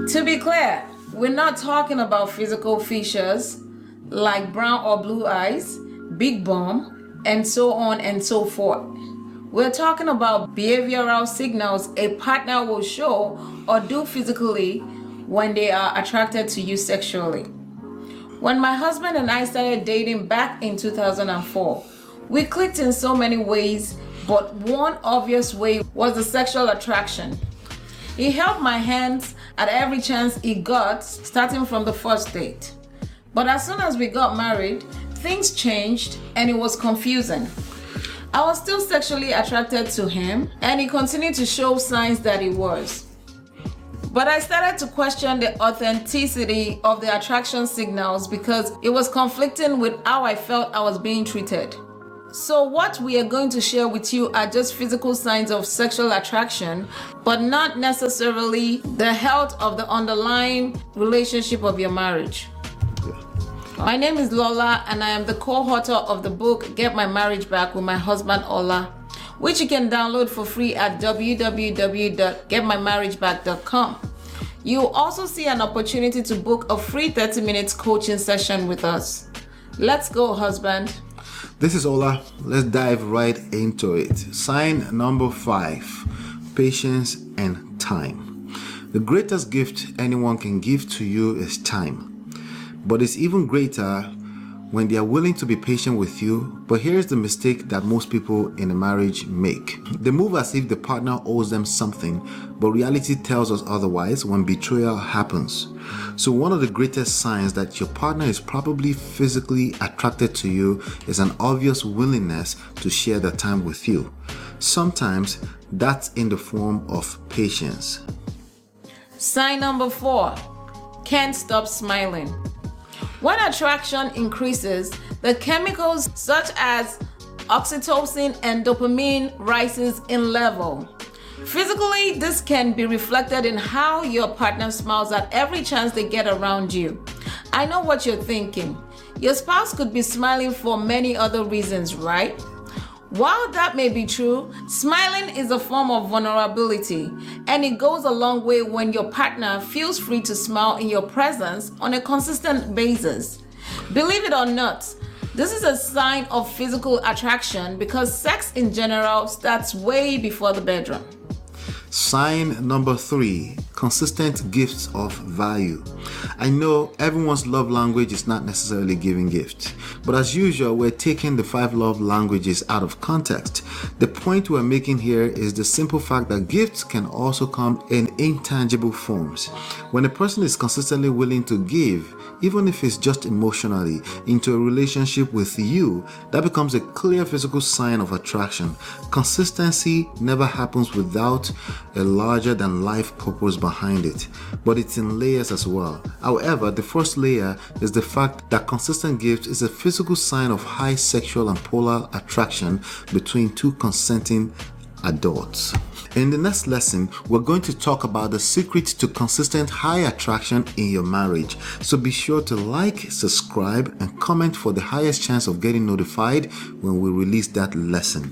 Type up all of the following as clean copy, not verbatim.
To be clear, we're not talking about physical features like brown or blue eyes, big bum, and so on and so forth. We're talking about behavioral signals a partner will show or do physically when they are attracted to you sexually. When my husband and I started dating back in 2004, we clicked in so many ways, but one obvious way was the sexual attraction. He held my hands at every chance he got, starting from the first date. But as soon as we got married, things changed and it was confusing. I was still sexually attracted to him, and he continued to show signs that he was. But I started to question the authenticity of the attraction signals because it was conflicting with how I felt I was being treated. So what we are going to share with you are just physical signs of sexual attraction, but not necessarily the health of the underlying relationship of your marriage. My name is Lola, and I am the co-author of the book Get My Marriage Back with my husband Ola, which you can download for free at www.getmymarriageback.com. You will also see an opportunity to book a free 30 minutes coaching session with us. Let's go, husband. This is Ola. Let's dive right into it. Sign number 5, patience and time. The greatest gift anyone can give to you is time. But it's even greater when they are willing to be patient with you. But here's the mistake that most people in a marriage make. They move as if the partner owes them something, but reality tells us otherwise when betrayal happens. So one of the greatest signs that your partner is probably physically attracted to you is an obvious willingness to share their time with you. Sometimes that's in the form of patience. Sign number 4, can't stop smiling. When attraction increases, the chemicals such as oxytocin and dopamine rises in level. Physically, this can be reflected in how your partner smiles at every chance they get around you. I know what you're thinking. Your spouse could be smiling for many other reasons, right? While that may be true, smiling is a form of vulnerability, and it goes a long way when your partner feels free to smile in your presence on a consistent basis. Believe it or not, this is a sign of physical attraction because sex in general starts way before the bedroom. Sign number 3, consistent gifts of value. I know everyone's love language is not necessarily giving gifts, but as usual, we're taking the 5 love languages out of context. The point we're making here is the simple fact that gifts can also come in intangible forms. When a person is consistently willing to give, even if it's just emotionally, into a relationship with you, that becomes a clear physical sign of attraction. Consistency never happens without a larger than life purpose behind it, but it's in layers as well. However, the first layer is the fact that consistent gifts is a physical sign of high sexual and polar attraction between two consenting adults. In the next lesson, we're going to talk about the secret to consistent high attraction in your marriage. So be sure to like, subscribe, and comment for the highest chance of getting notified when we release that lesson.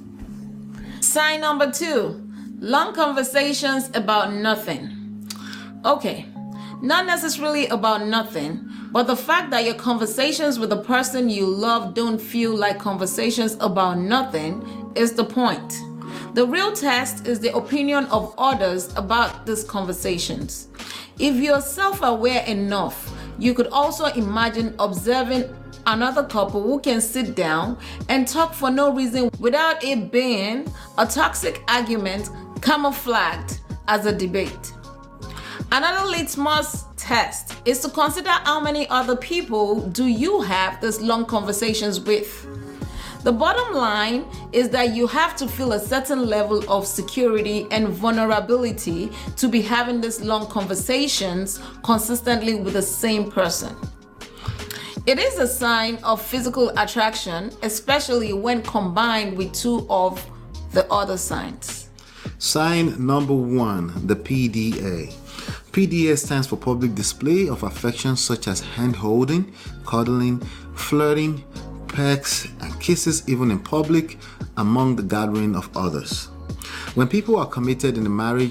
Sign number 2, long conversations about nothing. Okay, not necessarily about nothing, but the fact that your conversations with the person you love don't feel like conversations about nothing is the point. The real test is the opinion of others about these conversations. If you're self-aware enough, you could also imagine observing another couple who can sit down and talk for no reason without it being a toxic argument camouflaged as a debate. Another litmus test is to consider how many other people do you have these long conversations with. The bottom line is that you have to feel a certain level of security and vulnerability to be having these long conversations consistently with the same person. It is a sign of physical attraction, especially when combined with 2 of the other signs. Sign number 1, the PDA. PDA stands for public display of affection such as hand holding, cuddling, flirting, pecks, and kisses even in public among the gathering of others. When people are committed in a marriage,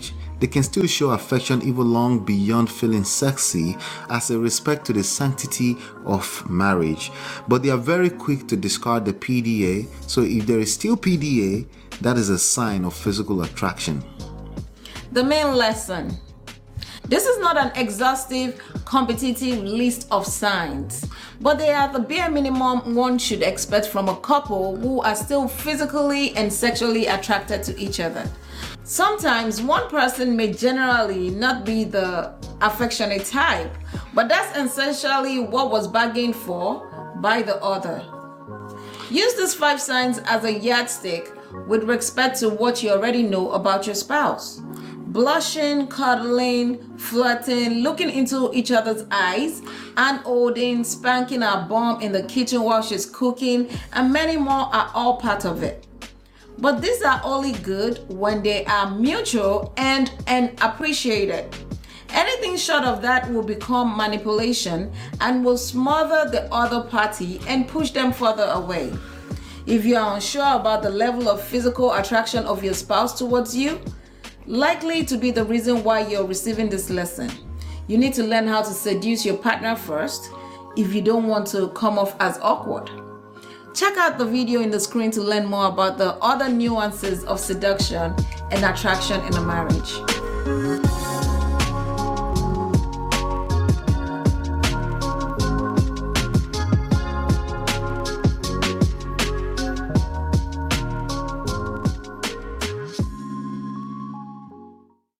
they can still show affection even long beyond feeling sexy as a respect to the sanctity of marriage. But they are very quick to discard the PDA, so if there is still PDA, that is a sign of physical attraction. The main lesson. This is not an exhaustive, competitive list of signs, but they are the bare minimum one should expect from a couple who are still physically and sexually attracted to each other. Sometimes one person may generally not be the affectionate type, but that's essentially what was bargained for by the other. Use these 5 signs as a yardstick with respect to what you already know about your spouse. Blushing, cuddling, flirting, looking into each other's eyes, and holding, spanking her bum in the kitchen while she's cooking, and many more are all part of it. But these are only good when they are mutual and appreciated. Anything short of that will become manipulation and will smother the other party and push them further away. If you are unsure about the level of physical attraction of your spouse towards you, likely to be the reason why you're receiving this lesson. You need to learn how to seduce your partner first if you don't want to come off as awkward. Check out the video in the screen to learn more about the other nuances of seduction and attraction in a marriage.